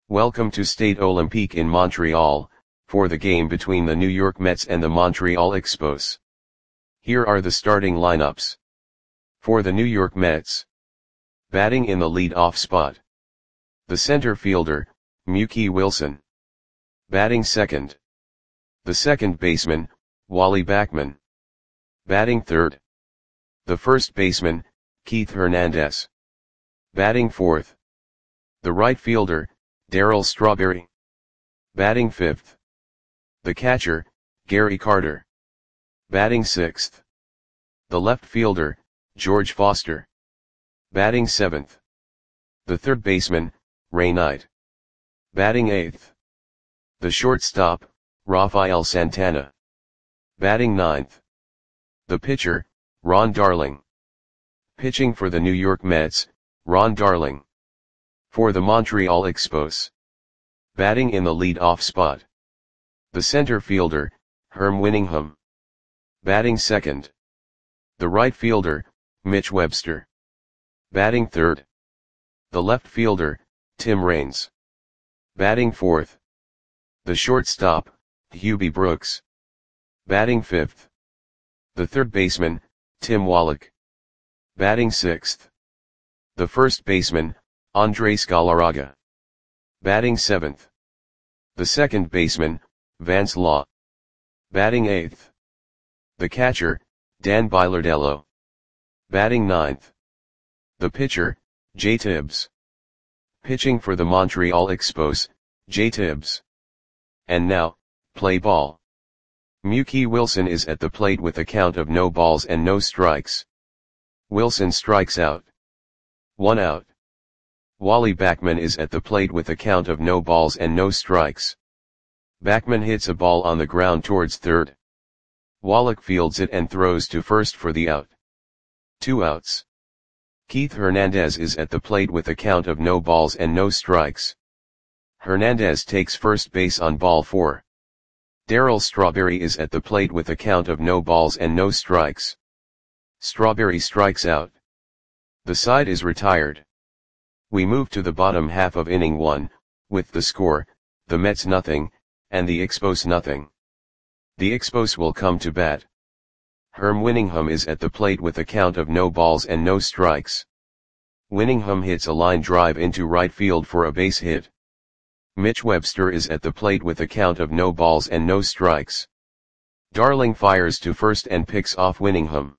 Welcome to Stade Olympique in Montreal, for the game between the New York Mets and the Montreal Expos. Here are the starting lineups. For the New York Mets. Batting in the lead-off spot. The center fielder, Mookie Wilson. Batting second. The second baseman, Wally Backman. Batting third. The first baseman, Keith Hernandez. Batting fourth. The right fielder, Darryl Strawberry. Batting fifth. The catcher, Gary Carter. Batting sixth. The left fielder, George Foster. Batting seventh. The third baseman, Ray Knight. Batting eighth. The shortstop, Rafael Santana. Batting ninth. The pitcher, Ron Darling. Pitching for the New York Mets, Ron Darling. For the Montreal Expos. Batting in the lead-off spot. The center fielder, Herm Winningham. Batting second. The right fielder, Mitch Webster. Batting third. The left fielder, Tim Raines. Batting fourth. The shortstop, Hubie Brooks. Batting fifth. The third baseman, Tim Wallach. Batting sixth. The first baseman, Andres Galarraga. Batting seventh. The second baseman, Vance Law. Batting eighth. The catcher, Dan Bilardello. Batting ninth. The pitcher, Jay Tibbs. Pitching for the Montreal Expos, Jay Tibbs. And now, play ball. Mookie Wilson is at the plate with a count of no balls and no strikes. Wilson strikes out. 1 out. Wally Backman is at the plate with a count of no balls and no strikes. Backman hits a ball on the ground towards third. Wallach fields it and throws to first for the out. 2 outs. Keith Hernandez is at the plate with a count of no balls and no strikes. Hernandez takes first base on ball 4. Darryl Strawberry is at the plate with a count of no balls and no strikes. Strawberry strikes out. The side is retired. We move to the bottom half of inning 1, with the score, the Mets nothing, and the Expos nothing. The Expos will come to bat. Herm Winningham is at the plate with a count of no balls and no strikes. Winningham hits a line drive into right field for a base hit. Mitch Webster is at the plate with a count of no balls and no strikes. Darling fires to first and picks off Winningham.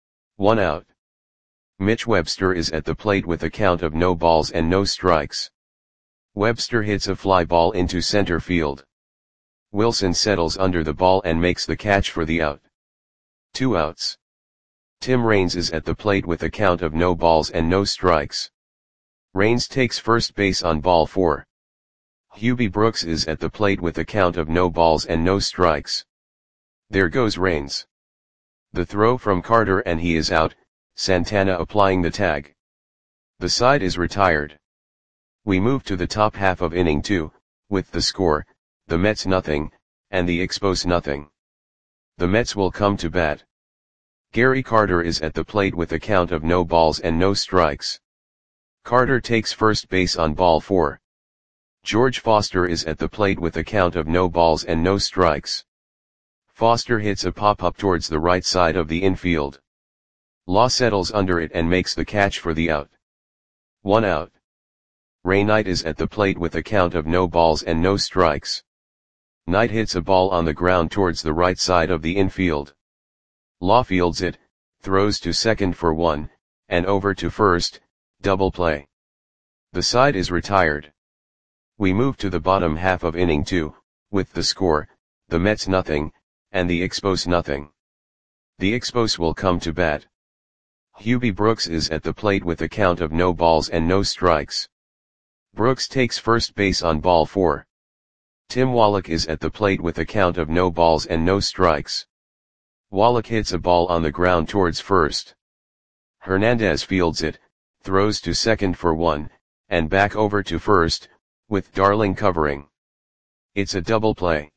1 out. Mitch Webster is at the plate with a count of no balls and no strikes. Webster hits a fly ball into center field. Wilson settles under the ball and makes the catch for the out. 2 outs. Tim Raines is at the plate with a count of no balls and no strikes. Raines takes first base on ball 4. Hubie Brooks is at the plate with a count of no balls and no strikes. There goes Raines. The throw from Carter and he is out, Santana applying the tag. The side is retired. We move to the top half of inning 2, with the score, the Mets nothing, and the Expos nothing. The Mets will come to bat. Gary Carter is at the plate with a count of no balls and no strikes. Carter takes first base on ball 4. George Foster is at the plate with a count of no balls and no strikes. Foster hits a pop-up towards the right side of the infield. Law settles under it and makes the catch for the out. 1 out. Ray Knight is at the plate with a count of no balls and no strikes. Knight hits a ball on the ground towards the right side of the infield. Law fields it, throws to second for 1, and over to first, double play. The side is retired. We move to the bottom half of inning 2, with the score, the Mets nothing, and the Expos nothing. The Expos will come to bat. Hubie Brooks is at the plate with a count of no balls and no strikes. Brooks takes first base on ball 4. Tim Wallach is at the plate with a count of no balls and no strikes. Wallach hits a ball on the ground towards first. Hernandez fields it, throws to second for 1, and back over to first, with Darling covering. It's a double play.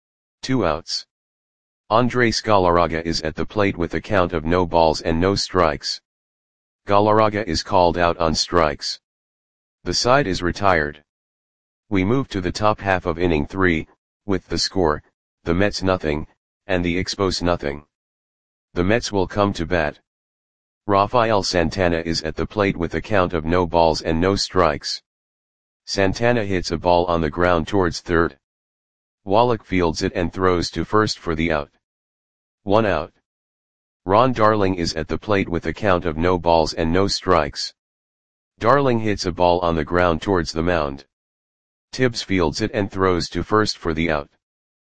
2 outs. Andres Galarraga is at the plate with a count of no balls and no strikes. Galarraga is called out on strikes. The side is retired. We move to the top half of inning 3, with the score, the Mets nothing, and the Expos nothing. The Mets will come to bat. Rafael Santana is at the plate with a count of no balls and no strikes. Santana hits a ball on the ground towards third. Wallach fields it and throws to first for the out. 1 out. Ron Darling is at the plate with a count of no balls and no strikes. Darling hits a ball on the ground towards the mound. Tibbs fields it and throws to first for the out.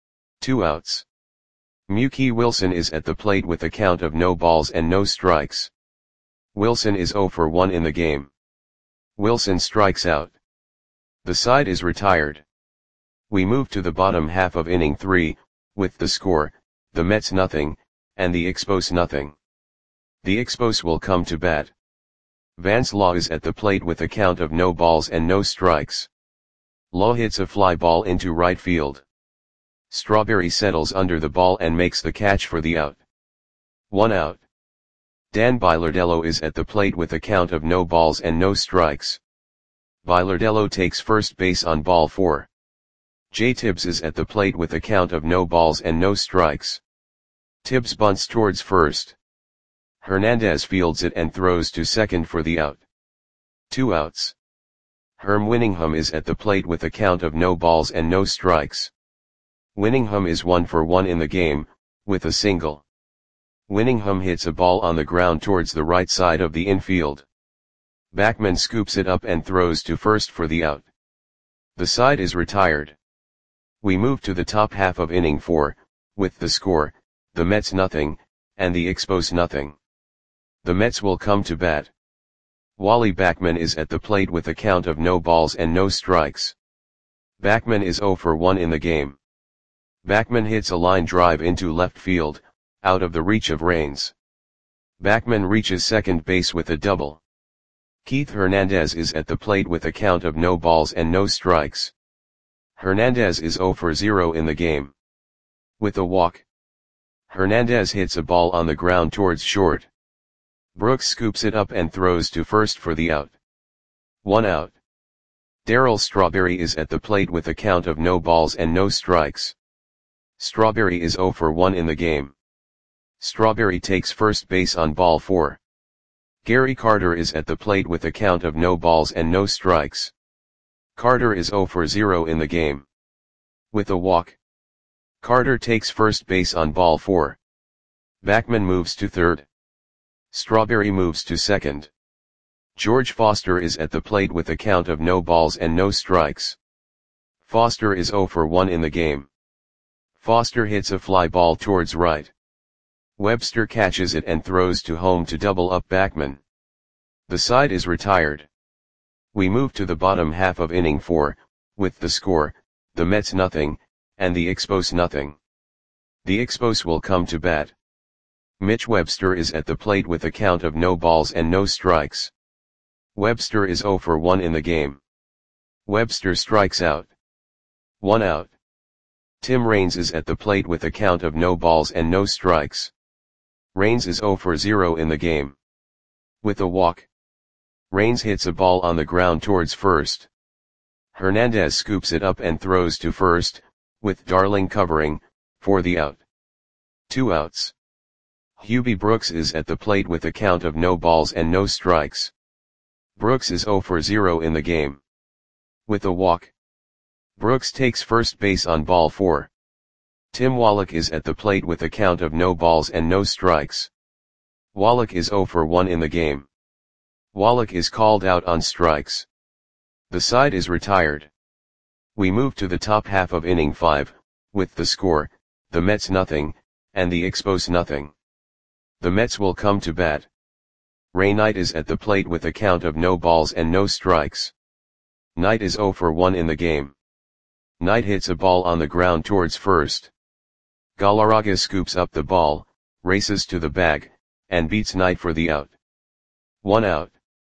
2 outs. Mookie Wilson is at the plate with a count of no balls and no strikes. Wilson is 0 for 1 in the game. Wilson strikes out. The side is retired. We move to the bottom half of inning 3, with the score, the Mets nothing, and the Expos nothing. The Expos will come to bat. Vance Law is at the plate with a count of no balls and no strikes. Law hits a fly ball into right field. Strawberry settles under the ball and makes the catch for the out. 1 out. Dan Bilardello is at the plate with a count of no balls and no strikes. Bilardello takes first base on ball 4. Jay Tibbs is at the plate with a count of no balls and no strikes. Tibbs bunts towards first. Hernandez fields it and throws to second for the out. 2 outs. Herm Winningham is at the plate with a count of no balls and no strikes. Winningham is 1 for 1 in the game, with a single. Winningham hits a ball on the ground towards the right side of the infield. Backman scoops it up and throws to first for the out. The side is retired. We move to the top half of inning 4, with the score, the Mets nothing, and the Expos nothing. The Mets will come to bat. Wally Backman is at the plate with a count of no balls and no strikes. Backman is 0 for 1 in the game. Backman hits a line drive into left field, out of the reach of Raines. Backman reaches second base with a double. Keith Hernandez is at the plate with a count of no balls and no strikes. Hernandez is 0 for 0 in the game. With a walk. Hernandez hits a ball on the ground towards short. Brooks scoops it up and throws to first for the out. 1 out. Darryl Strawberry is at the plate with a count of no balls and no strikes. Strawberry is 0 for 1 in the game. Strawberry takes first base on ball 4. Gary Carter is at the plate with a count of no balls and no strikes. Carter is 0 for 0 in the game. With a walk. Carter takes first base on ball 4. Backman moves to third. Strawberry moves to second. George Foster is at the plate with a count of no balls and no strikes. Foster is 0 for 1 in the game. Foster hits a fly ball towards right. Webster catches it and throws to home to double up Backman. The side is retired. We move to the bottom half of inning 4, with the score, the Mets nothing, and the Expos nothing. The Expos will come to bat. Mitch Webster is at the plate with a count of no balls and no strikes. Webster is 0 for 1 in the game. Webster strikes out. 1 out. Tim Raines is at the plate with a count of no balls and no strikes. Raines is 0 for 0 in the game. With a walk. Raines hits a ball on the ground towards first. Hernandez scoops it up and throws to first, with Darling covering, for the out. 2 outs. Hubie Brooks is at the plate with a count of no balls and no strikes. Brooks is 0 for 0 in the game. With a walk. Brooks takes first base on ball 4. Tim Wallach is at the plate with a count of no balls and no strikes. Wallach is 0 for 1 in the game. Wallach is called out on strikes. The side is retired. We move to the top half of inning 5, with the score, the Mets nothing, and the Expos nothing. The Mets will come to bat. Ray Knight is at the plate with a count of no balls and no strikes. Knight is 0 for 1 in the game. Knight hits a ball on the ground towards first. Galarraga scoops up the ball, races to the bag, and beats Knight for the out. 1 out.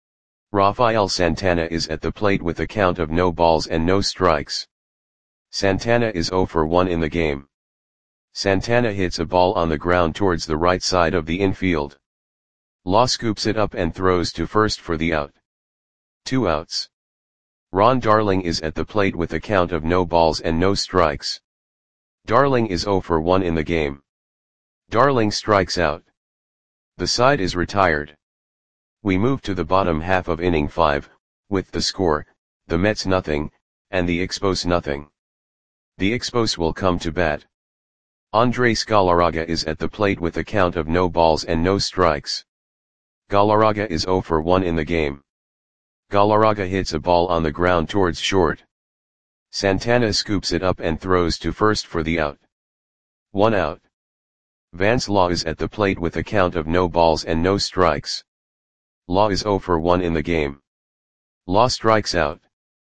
Rafael Santana is at the plate with a count of no balls and no strikes. Santana is 0 for 1 in the game. Santana hits a ball on the ground towards the right side of the infield. Law scoops it up and throws to first for the out. 2 outs. Ron Darling is at the plate with a count of no balls and no strikes. Darling is 0 for 1 in the game. Darling strikes out. The side is retired. We move to the bottom half of inning 5, with the score, the Mets nothing, and the Expos nothing. The Expos will come to bat. Andres Galarraga is at the plate with a count of no balls and no strikes. Galarraga is 0 for 1 in the game. Galarraga hits a ball on the ground towards short. Santana scoops it up and throws to first for the out. 1 out. Vance Law is at the plate with a count of no balls and no strikes. Law is 0 for 1 in the game. Law strikes out.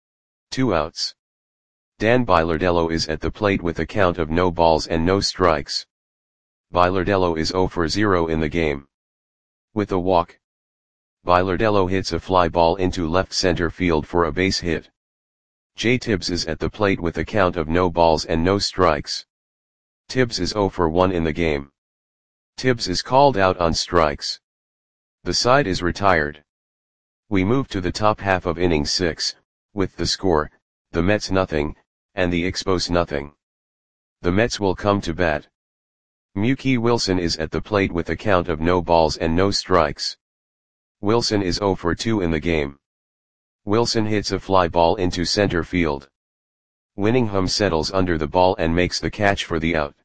2 outs. Dan Bilardello is at the plate with a count of no balls and no strikes. Bilardello is 0 for 0 in the game. With a walk, Bilardello hits a fly ball into left center field for a base hit. Jay Tibbs is at the plate with a count of no balls and no strikes. Tibbs is 0 for 1 in the game. Tibbs is called out on strikes. The side is retired. We move to the top half of inning 6, with the score, the Mets nothing, and the Expos nothing. The Mets will come to bat. Mookie Wilson is at the plate with a count of no balls and no strikes. Wilson is 0 for 2 in the game. Wilson hits a fly ball into center field. Winningham settles under the ball and makes the catch for the out.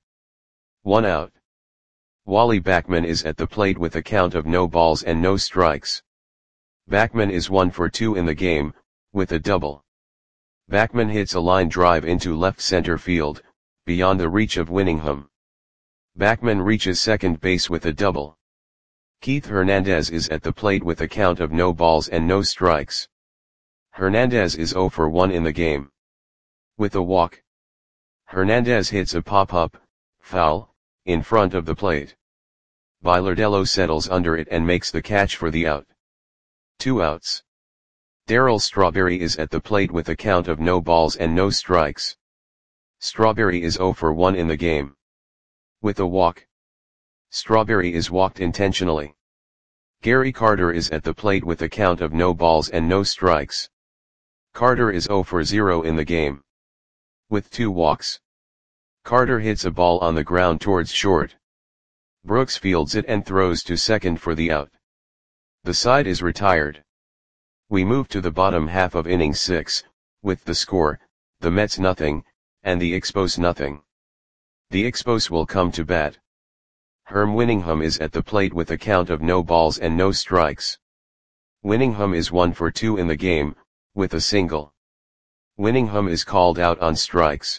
1 out. Wally Backman is at the plate with a count of no balls and no strikes. Backman is 1 for 2 in the game, with a double. Backman hits a line drive into left center field, beyond the reach of Winningham. Backman reaches second base with a double. Keith Hernandez is at the plate with a count of no balls and no strikes. Hernandez is 0 for 1 in the game. With a walk, Hernandez hits a pop-up, foul, in front of the plate. Bilardello settles under it and makes the catch for the out. 2 outs. Darryl Strawberry is at the plate with a count of no balls and no strikes. Strawberry is 0 for 1 in the game. With a walk, Strawberry is walked intentionally. Gary Carter is at the plate with a count of no balls and no strikes. Carter is 0 for 0 in the game. With 2 walks, Carter hits a ball on the ground towards short. Brooks fields it and throws to second for the out. The side is retired. We move to the bottom half of inning 6, with the score, the Mets nothing, and the Expos nothing. The Expos will come to bat. Herm Winningham is at the plate with a count of no balls and no strikes. Winningham is 1 for 2 in the game, with a single. Winningham is called out on strikes.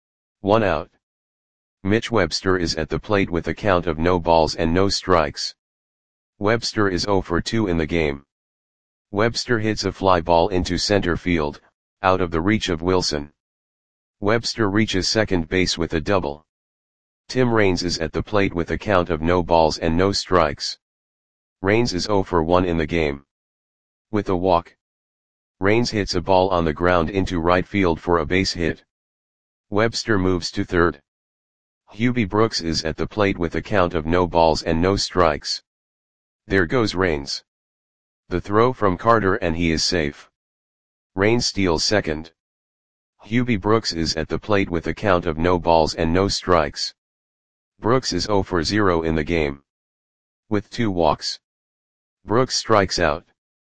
1 out. Mitch Webster is at the plate with a count of no balls and no strikes. Webster is 0 for 2 in the game. Webster hits a fly ball into center field, out of the reach of Wilson. Webster reaches second base with a double. Tim Raines is at the plate with a count of no balls and no strikes. Raines is 0 for 1 in the game. With a walk, Raines hits a ball on the ground into right field for a base hit. Webster moves to third. Hubie Brooks is at the plate with a count of no balls and no strikes. There goes Raines. The throw from Carter and he is safe. Raines steals second. Hubie Brooks is at the plate with a count of no balls and no strikes. Brooks is 0 for 0 in the game. With 2 walks, Brooks strikes out.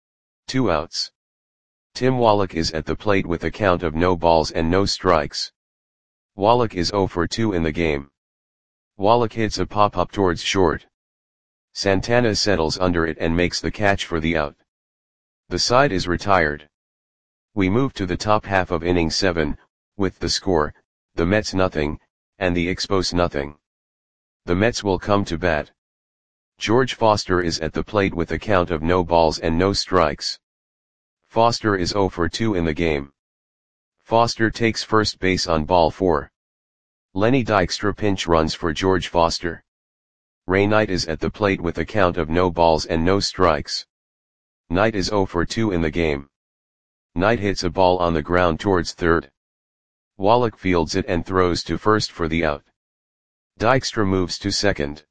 2 outs. Tim Wallach is at the plate with a count of no balls and no strikes. Wallach is 0 for 2 in the game. Wallach hits a pop-up towards short. Santana settles under it and makes the catch for the out. The side is retired. We move to the top half of inning 7, with the score, the Mets nothing, and the Expos nothing. The Mets will come to bat. George Foster is at the plate with a count of no balls and no strikes. Foster is 0 for 2 in the game. Foster takes first base on ball 4. Lenny Dykstra pinch runs for George Foster. Ray Knight is at the plate with a count of no balls and no strikes. Knight is 0 for 2 in the game. Knight hits a ball on the ground towards third. Wallach fields it and throws to first for the out. Dykstra moves to second.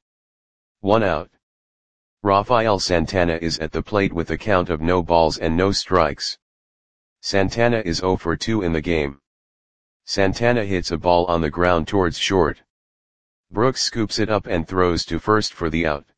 1 out. Rafael Santana is at the plate with a count of no balls and no strikes. Santana is 0 for 2 in the game. Santana hits a ball on the ground towards short. Brooks scoops it up and throws to first for the out.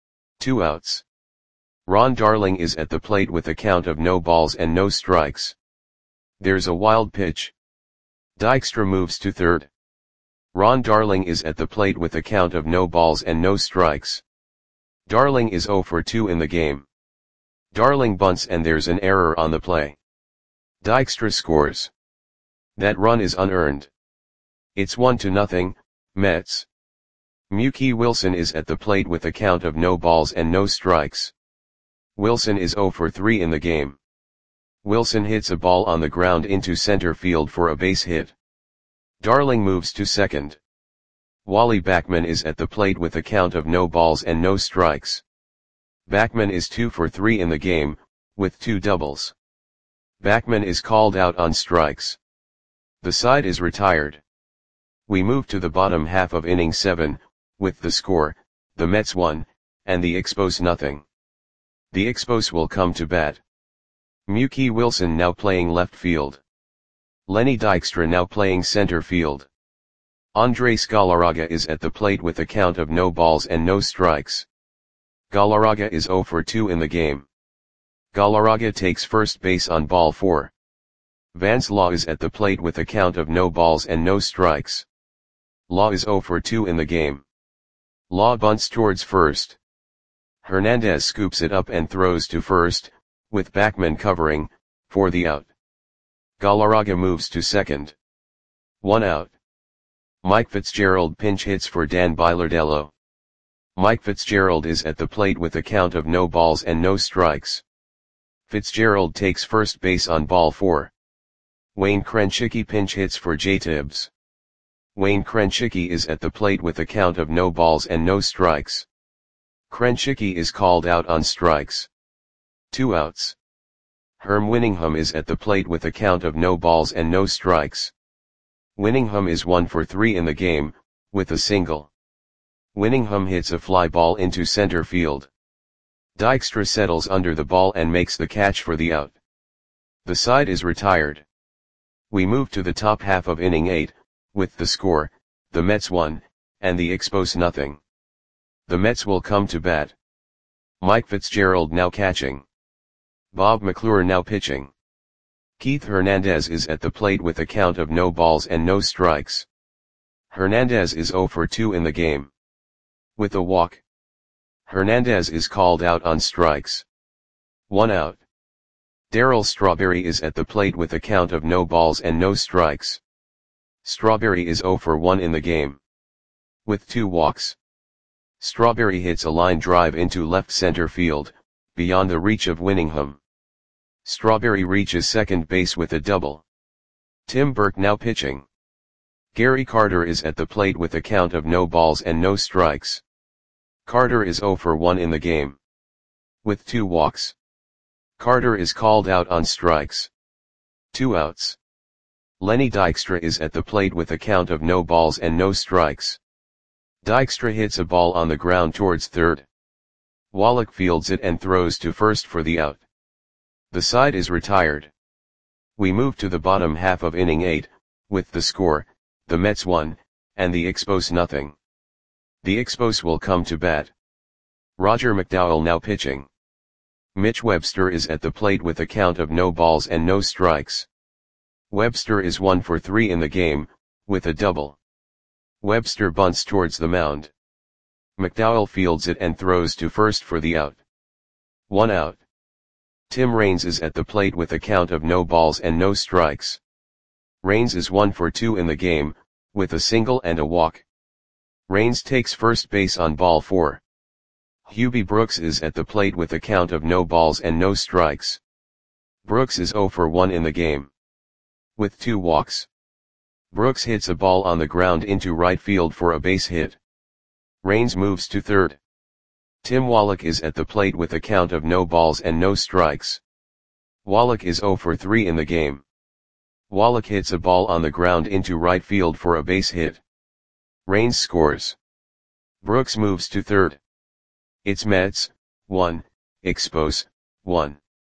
2 outs. Ron Darling is at the plate with a count of no balls and no strikes. There's a wild pitch. Dykstra moves to third. Ron Darling is at the plate with a count of no balls and no strikes. Darling is 0 for 2 in the game. Darling bunts and there's an error on the play. Dykstra scores. That run is unearned. It's 1-0, Mets. Mookie Wilson is at the plate with a count of no balls and no strikes. Wilson is 0 for 3 in the game. Wilson hits a ball on the ground into center field for a base hit. Darling moves to second. Wally Backman is at the plate with a count of no balls and no strikes. Backman is 2 for 3 in the game, with 2 doubles. Backman is called out on strikes. The side is retired. We move to the bottom half of inning 7, with the score, the Mets 1, and the Expos nothing. The Expos will come to bat. Mookie Wilson now playing left field. Lenny Dykstra now playing center field. Andres Galarraga is at the plate with a count of no balls and no strikes. Galarraga is 0 for 2 in the game. Galarraga takes first base on ball 4. Vance Law is at the plate with a count of no balls and no strikes. Law is 0 for 2 in the game. Law bunts towards first. Hernandez scoops it up and throws to first, with Backman covering, for the out. Galarraga moves to second. 1 out. Mike Fitzgerald pinch hits for Dan Bilardello. Mike Fitzgerald is at the plate with a count of no balls and no strikes. Fitzgerald takes first base on ball 4. Wayne Krenchicki pinch hits for Jay Tibbs. Wayne Krenchicki is at the plate with a count of no balls and no strikes. Krenchicki is called out on strikes. 2 outs. Herm Winningham is at the plate with a count of no balls and no strikes. Winningham is 1 for 3 in the game, with a single. Winningham hits a fly ball into center field. Dykstra settles under the ball and makes the catch for the out. The side is retired. We move to the top half of inning 8, with the score, the Mets 1, and the Expos nothing. The Mets will come to bat. Mike Fitzgerald now catching. Bob McClure now pitching. Keith Hernandez is at the plate with a count of no balls and no strikes. Hernandez is 0 for 2 in the game. With a walk. Hernandez is called out on strikes. 1 out. Darryl Strawberry is at the plate with a count of no balls and no strikes. Strawberry is 0 for 1 in the game. With 2 walks. Strawberry hits a line drive into left center field, beyond the reach of Winningham. Strawberry reaches second base with a double. Tim Burke now pitching. Gary Carter is at the plate with a count of no balls and no strikes. Carter is 0 for 1 in the game. With 2 walks. Carter is called out on strikes. 2 outs. Lenny Dykstra is at the plate with a count of no balls and no strikes. Dykstra hits a ball on the ground towards third. Wallach fields it and throws to first for the out. The side is retired. We move to the bottom half of inning 8, with the score, the Mets 1, and the Expos nothing. The Expos will come to bat. Roger McDowell now pitching. Mitch Webster is at the plate with a count of no balls and no strikes. Webster is 1 for 3 in the game, with a double. Webster bunts towards the mound. McDowell fields it and throws to first for the out. 1 out. Tim Raines is at the plate with a count of no balls and no strikes. Raines is 1 for 2 in the game, with a single and a walk. Raines takes first base on ball 4. Hubie Brooks is at the plate with a count of no balls and no strikes. Brooks is 0 for 1 in the game. With 2 walks. Brooks hits a ball on the ground into right field for a base hit. Raines moves to third. Tim Wallach is at the plate with a count of no balls and no strikes. Wallach is 0 for 3 in the game. Wallach hits a ball on the ground into right field for a base hit. Raines scores. Brooks moves to third. It's Mets, 1, Expos, 1.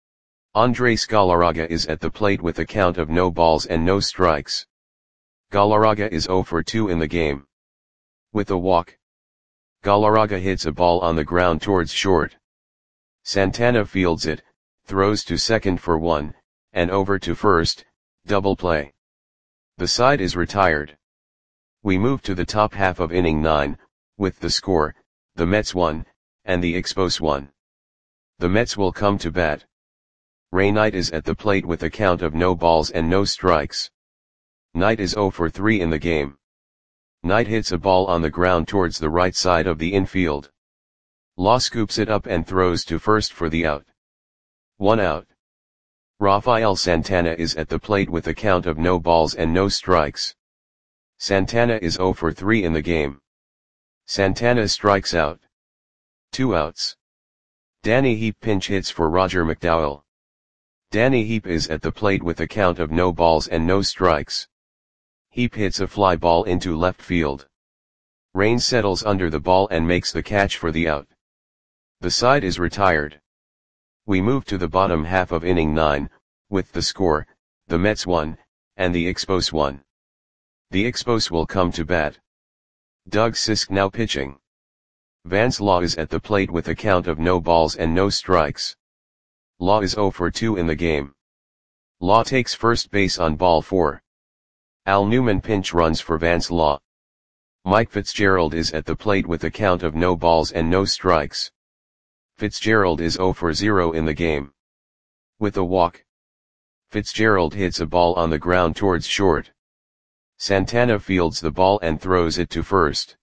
Andres Galarraga is at the plate with a count of no balls and no strikes. Galarraga is 0 for 2 in the game. With a walk, Galarraga hits a ball on the ground towards short. Santana fields it, throws to second for 1, and over to first, double play. The side is retired. We move to the top half of inning 9, with the score, the Mets 1, and the Expos 1. The Mets will come to bat. Ray Knight is at the plate with a count of no balls and no strikes. Knight is 0 for 3 in the game. Knight hits a ball on the ground towards the right side of the infield. Law scoops it up and throws to first for the out. 1 out. Rafael Santana is at the plate with a count of no balls and no strikes. Santana is 0 for 3 in the game. Santana strikes out. 2 outs. Danny Heap pinch hits for Roger McDowell. Danny Heap is at the plate with a count of no balls and no strikes. Heap hits a fly ball into left field. Raines settles under the ball and makes the catch for the out. The side is retired. We move to the bottom half of inning 9, with the score, the Mets 1, and the Expos 1. The Expos will come to bat. Doug Sisk now pitching. Vance Law is at the plate with a count of no balls and no strikes. Law is 0 for 2 in the game. Law takes first base on ball 4. Al Newman pinch runs for Vance Law. Mike Fitzgerald is at the plate with a count of no balls and no strikes. Fitzgerald is 0 for 0 in the game. With a walk, Fitzgerald hits a ball on the ground towards short. Santana fields the ball and throws it to first.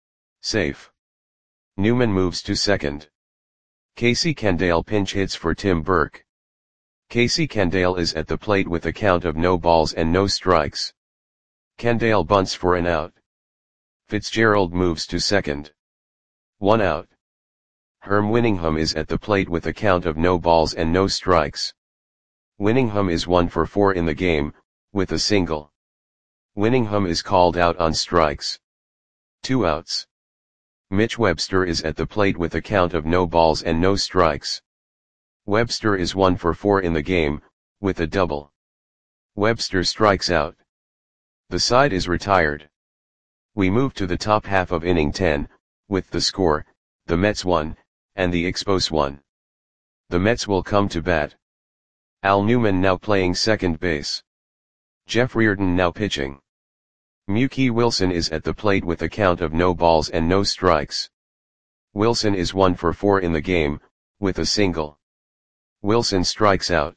Safe. Newman moves to second. Casey Candale pinch hits for Tim Burke. Casey Candale is at the plate with a count of no balls and no strikes. Candale bunts for an out. Fitzgerald moves to second. 1 out. Herm Winningham is at the plate with a count of no balls and no strikes. Winningham is 1 for 4 in the game, with a single. Winningham is called out on strikes. 2 outs. Mitch Webster is at the plate with a count of no balls and no strikes. Webster is 1 for 4 in the game, with a double. Webster strikes out. The side is retired. We move to the top half of inning 10, with the score, the Mets 1, and the Expos 1. The Mets will come to bat. Al Newman now playing second base. Jeff Reardon now pitching. Mookie Wilson is at the plate with a count of no balls and no strikes. Wilson is 1 for 4 in the game, with a single. Wilson strikes out.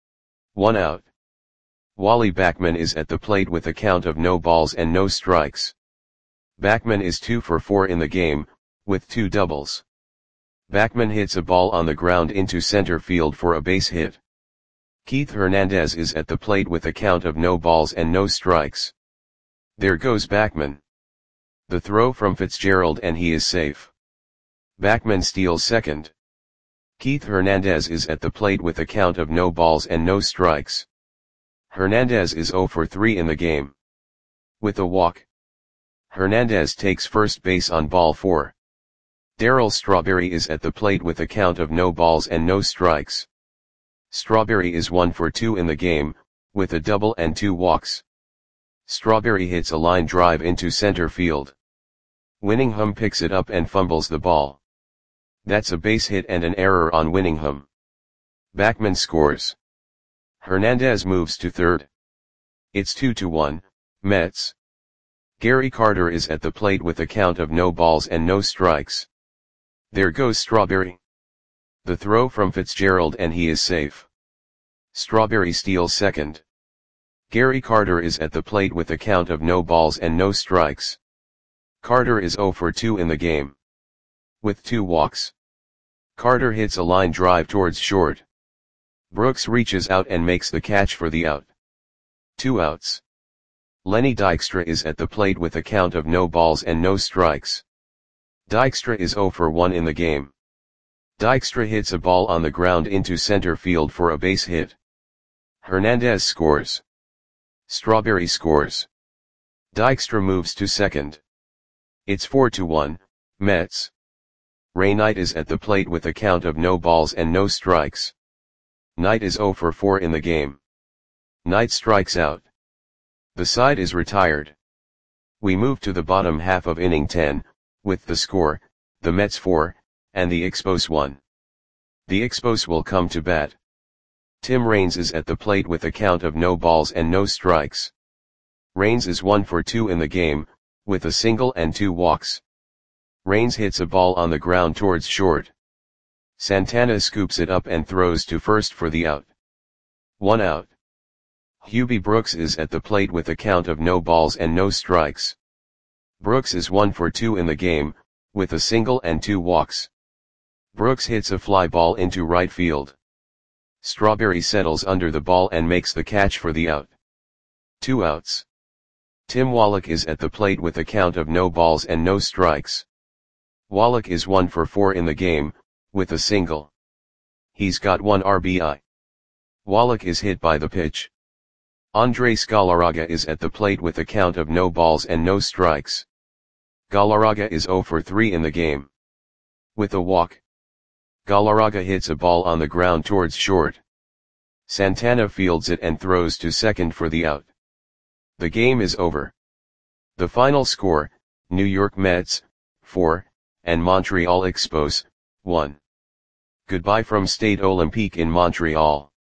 1 out. Wally Backman is at the plate with a count of no balls and no strikes. Backman is 2 for 4 in the game, with 2 doubles. Backman hits a ball on the ground into center field for a base hit. Keith Hernandez is at the plate with a count of no balls and no strikes. There goes Backman. The throw from Fitzgerald and he is safe. Backman steals second. Keith Hernandez is at the plate with a count of no balls and no strikes. Hernandez is 0 for 3 in the game. With a walk, Hernandez takes first base on ball 4. Darryl Strawberry is at the plate with a count of no balls and no strikes. Strawberry is 1 for 2 in the game, with a double and 2 walks. Strawberry hits a line drive into center field. Winningham picks it up and fumbles the ball. That's a base hit and an error on Winningham. Backman scores. Hernandez moves to third. It's 2-1, Mets. Gary Carter is at the plate with a count of no balls and no strikes. There goes Strawberry. The throw from Fitzgerald and he is safe. Strawberry steals second. Gary Carter is at the plate with a count of no balls and no strikes. Carter is 0 for 2 in the game. With 2 walks, Carter hits a line drive towards short. Brooks reaches out and makes the catch for the out. 2 outs. Lenny Dykstra is at the plate with a count of no balls and no strikes. Dykstra is 0 for 1 in the game. Dykstra hits a ball on the ground into center field for a base hit. Hernandez scores. Strawberry scores. Dykstra moves to second. It's 4-1, Mets. Ray Knight is at the plate with a count of no balls and no strikes. Knight is 0 for 4 in the game. Knight strikes out. The side is retired. We move to the bottom half of inning 10, with the score, the Mets 4, and the Expos 1. The Expos will come to bat. Tim Raines is at the plate with a count of no balls and no strikes. Raines is 1 for 2 in the game, with a single and 2 walks. Raines hits a ball on the ground towards short. Santana scoops it up and throws to first for the out. 1 out. Hubie Brooks is at the plate with a count of no balls and no strikes. Brooks is 1 for 2 in the game, with a single and 2 walks. Brooks hits a fly ball into right field. Strawberry settles under the ball and makes the catch for the out. 2 outs. Tim Wallach is at the plate with a count of no balls and no strikes. Wallach is 1 for 4 in the game, with a single. He's got 1 RBI. Wallach is hit by the pitch. Andres Galarraga is at the plate with a count of no balls and no strikes. Galarraga is 0 for 3 in the game. With a walk. Galarraga hits a ball on the ground towards short. Santana fields it and throws to second for the out. The game is over. The final score, New York Mets, 4, and Montreal Expos, 1. Goodbye from Stade Olympique in Montreal.